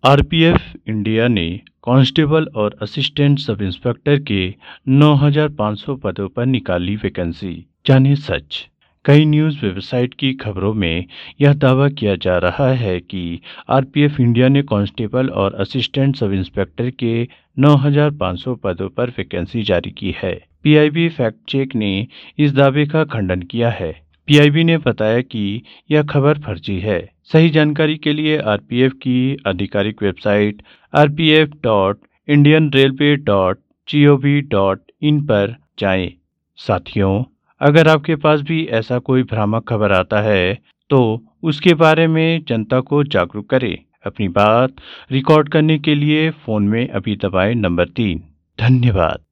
RPF India ने constable और assistant sub inspector के 9,500 पदों पर निकाली वैकेंसी। जाने सच। कई न्यूज़ वेबसाइट की खबरों में यह दावा किया जा रहा है कि आरपीएफ इंडिया ने कांस्टेबल और असिस्टेंट सब इंस्पेक्टर के 9,500 पदों पर वैकेंसी जारी की है। पीआईबी फैक्ट चेक ने इस दावे का खंडन किया है। पीआईबी ने बताया कि यह खबर फर्जी है। सही जानकारी के लिए आरपीएफ की आधिकारिक वेबसाइट rpf.indianrailway.gov.in पर जाएं। साथियों, अगर आपके पास भी ऐसा कोई भ्रामक खबर आता है तो उसके बारे में जनता को जागरूक करें। अपनी बात रिकॉर्ड करने के लिए फोन में अभी दबाएं नंबर 3। धन्यवाद।